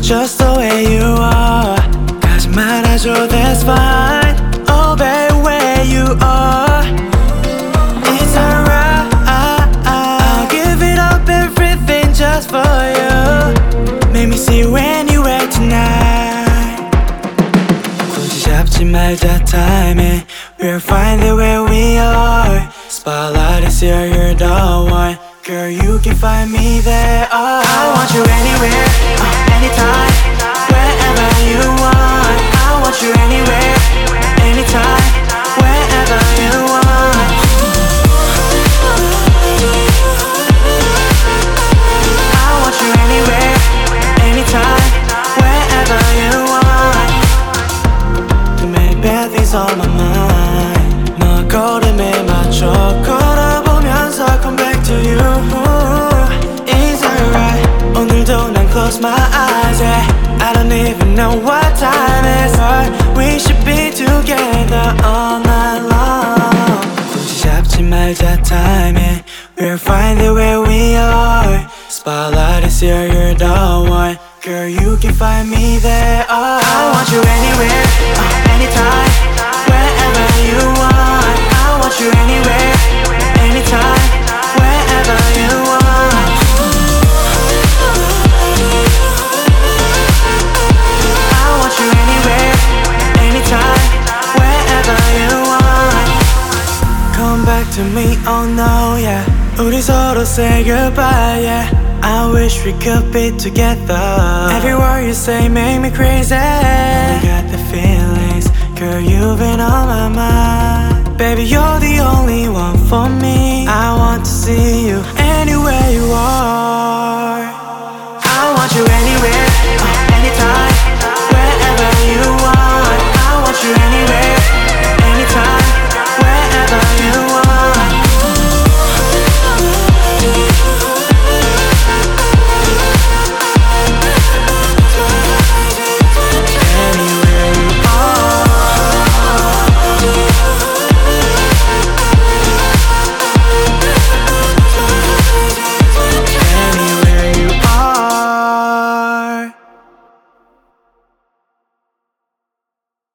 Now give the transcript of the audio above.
just the way you are. 가지 말아줘, that's fine. Oh baby, where you are, it's alright. I'll give it up, everything just for you. Make me see you anywhere tonight. 굳이 잡지 말자 timing. We'll find it where we are. Spotlight is here, you're the one. Girl, you can find me there. Oh, I want you anywhere, anytime, wherever you want. I want you anywhere, anytime, wherever you want. I want you anywhere, anytime, wherever you want. Too many bad things on my mind. 너 걸음에 맞춰 걸어보면서 come back to you. It's alright. 오늘도 난 close my eyes, yeah. I don't even know what time it is. We should be together all night long. 굳이 잡지 말자 timing. We'll find it where we are. Spotlight is here, you're the one. Girl, you can find me there. Oh, I want you anywhere, anytime, wherever you want. I want you anywhere, anytime, wherever you want. I want you anywhere, anytime, wherever you want. Come back to me, oh no, yeah. 우리 서로 say goodbye, yeah. I wish we could be together. Every word you say make me crazy. I got the feelings, girl, you've been on my mind. Baby, you're the only one for me. I want to see you anywhere you are.